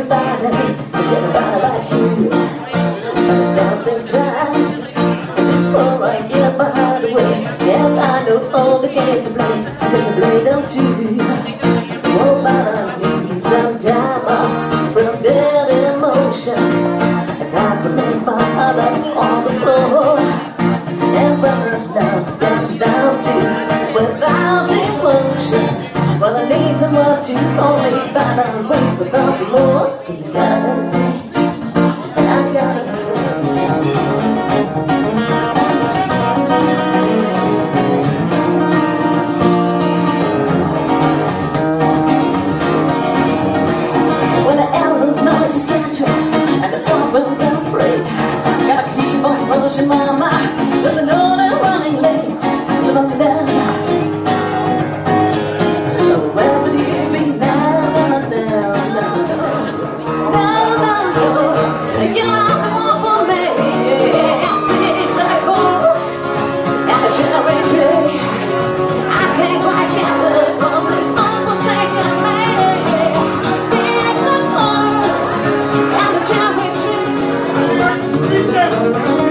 everybody is everybody like you. I don't think twice before I get my heart away. And I know all the games I play, because I play them too. Oh, but I need some time off from that emotion, and I can make my heart up on the floor. And when the love comes down to without emotion, well, I need someone to call me, but I'll wait for something more, cause I got everything, and I got everything. When the element noise is central, and the softens I'm afraid, gotta keep on pushing my mind, cause I know they're running late. But then Yeah.